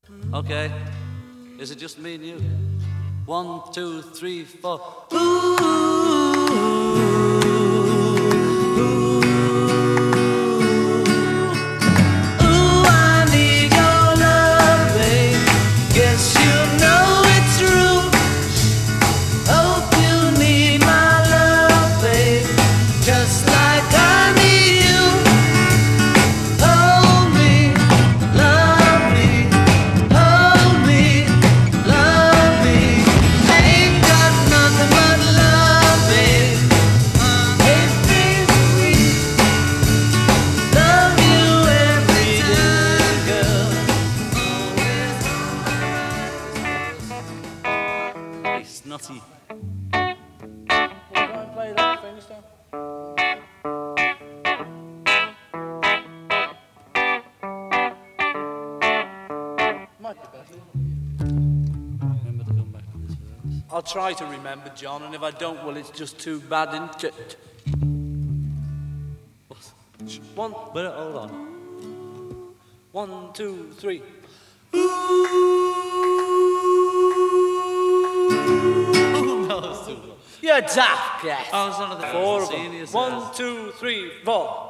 Okay. Is it just me and you? 1, 2, 3, 4. Snotty. Well, try and play that thing, Stan. Might be better. Remember to come back to this verse. I'll try to remember, John, and if I don't, well, it's just too bad, isn't it? One, But hold on. 1, 2, 3. No, it's too low. You're daft, yeah. Oh, it's not the 4 of senior them. 1, 2, 3, 4.